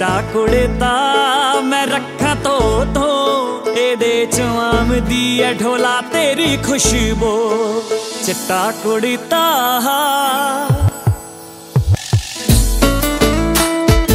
चिट्टा कुड़ता मैं रखा तो एदे च आमदी है ढोला तेरी खुशबू चिट्टा कुड़ता